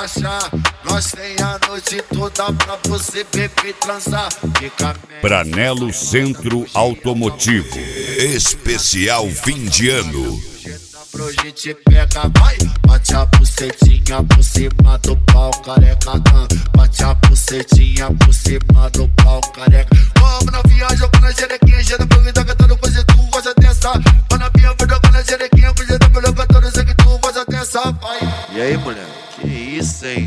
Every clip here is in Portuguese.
relaxar. Nós tem a noite toda pra você beber e transar. Branello Centro Automotivo. Especial fim de ano. Pro gente pega, vai. Bate a bucetinha por cima do pau, careca. Bate a bucetinha por cima do pau, careca. Vamos na viagem, jogando na jerequinha. Jeito pra vida cantando coisa, tu gosta dessa. Vai na minha vida, jogando na jerequinha. Jeito pra vida cantando, sei que tu gosta dessa, vai. E aí, mulher? Que isso, hein?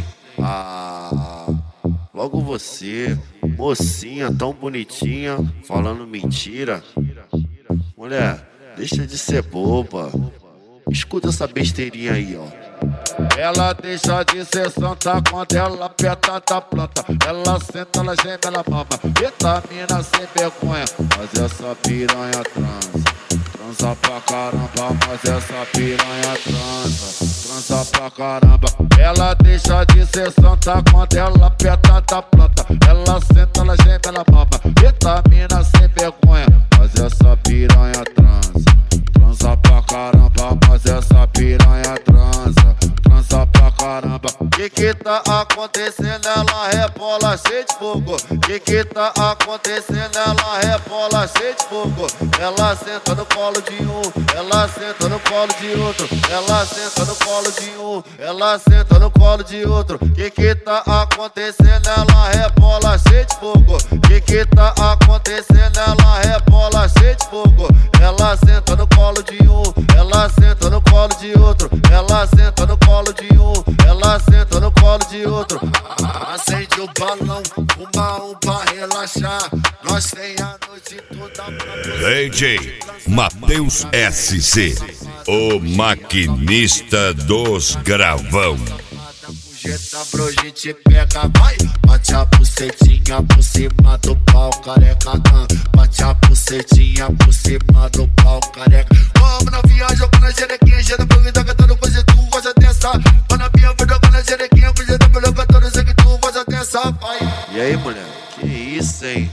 Logo você, mocinha tão bonitinha, falando mentira. Mulher, deixa de ser boba. Escuta essa besteirinha aí, ó. Ela deixa de ser santa quando ela aperta da planta. Ela senta, ela geme, ela mama. Vitamina sem vergonha, mas essa piranha transa. Transa pra caramba, mas essa piranha transa pra caramba. Ela deixa de ser santa quando ela aperta da planta. Ela senta, ela geme, ela mama. Vitamina sem vergonha, mas essa piranha transa. Transa pra caramba, mas essa piranha transa pra caramba. Que tá acontecendo? Ela rebola cheia de fogo. Que tá acontecendo? Ela rebola cheia de fogo. Ela senta no colo de um, ela senta no colo de outro. Ela senta no colo de um, ela senta no colo de outro. Que tá acontecendo? Ela rebola cheia de fogo. Que tá acontecendo? Ela rebola cheia de fogo. Ela senta no colo de um, ela senta no colo de outro. Ela senta no colo de um, ela senta no colo de outro. Acende o balão, fuma um pra relaxar. Nós tem a noite toda pra DJ Matheus SC, o maquinista dos gravão. Pro gente pega, vai. Bate a bucetinha por cima do pau, careca. Bate a bucetinha por cima do pau, careca. Vamos na viagem, jogando na jerequinha. Jeito pra vida cantando coisa, tu gosta dessa. Vai na minha vida, jogando na jerequinha. Jeito pra vida cantando, sei que tu gosta dessa, vai. E aí, mulher? Que isso, hein?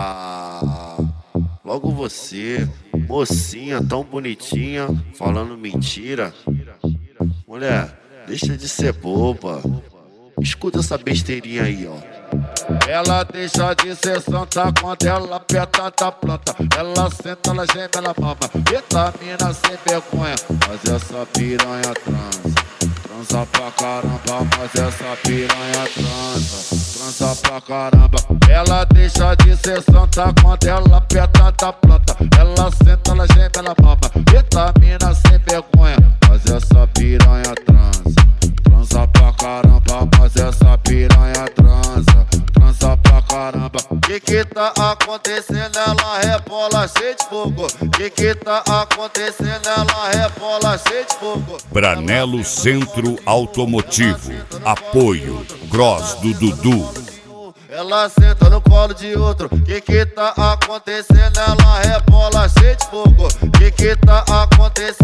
Logo você, mocinha tão bonitinha, falando mentira. Mulher, deixa de ser boba. Escuta essa besteirinha aí, ó. Ela deixa de ser santa quando ela aperta da planta. Ela senta, ela geme, ela mama. Vitamina sem vergonha, mas essa piranha transa. Transa pra caramba, mas essa piranha transa pra caramba. Ela deixa de ser santa quando ela aperta da planta. Ela senta, ela geme, ela mama. Vitamina sem vergonha, mas essa piranha transa. Transa pra caramba, mas essa piranha transa pra caramba. Que tá acontecendo? Ela rebola cheia de fogo. Que tá acontecendo? Ela rebola cheia de fogo. Branello Centro Automotivo. Apoio Cross do Dudu. Ela senta no colo de outro. Que tá acontecendo? Ela rebola cheia de fogo. Que tá acontecendo?